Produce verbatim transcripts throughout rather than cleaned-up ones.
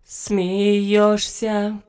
Смеешься,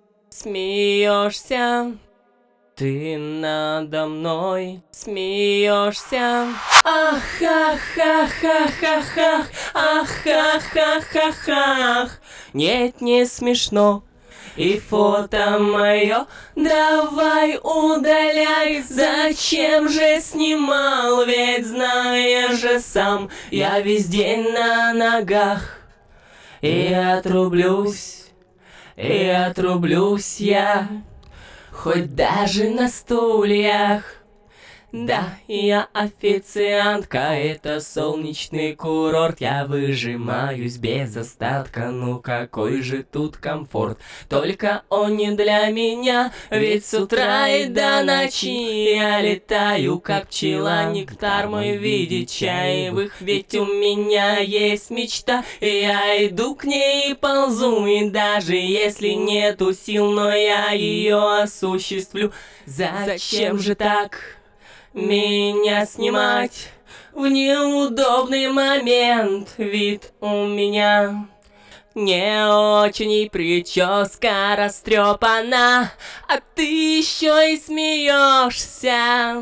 смеешься, ты надо мной смеешься. Ах, ах, ах, ах, ах, ах, ах, ах, ах, ах, ах. Нет, не смешно. И фото мое давай удаляй. Зачем же снимал, ведь знаешь же сам, я весь день на ногах. И отрублюсь, и отрублюсь я, хоть даже на стульях. Да, я официантка, это солнечный курорт. Я выжимаюсь без остатка, ну какой же тут комфорт. Только он не для меня, ведь с утра и до ночи я летаю, как пчела, нектар мой в виде чаевых. Ведь у меня есть мечта, и я иду к ней и ползу. И даже если нету сил, но я ее осуществлю. Зачем же так меня снимать в неудобный момент? Вид у меня не очень, и прическа растрепана, а ты еще и смеешься.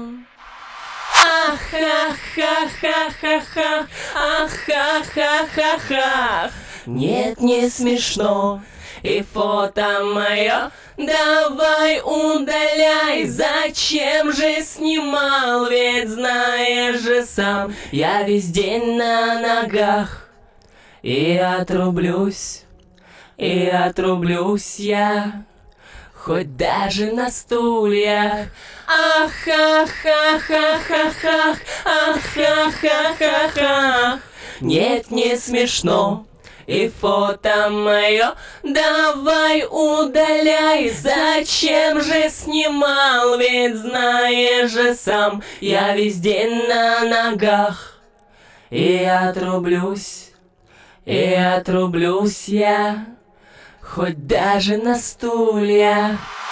Ах, ах, ах, ах, ах, ах, ах, ах, ах, ах, ах. Нет, не смешно. И фото мое давай удаляй. Зачем же снимал, ведь знаешь же сам, я весь день на ногах. И отрублюсь, и отрублюсь я, хоть даже на стульях. Ах, ах, ах, ах, ах, ах, ах, ах, ах, ах, ах. Нет, не смешно. И фото мое давай удаляй. Зачем же снимал, ведь знаешь же сам, я весь день на ногах. И отрублюсь, и отрублюсь я, хоть даже на стульях.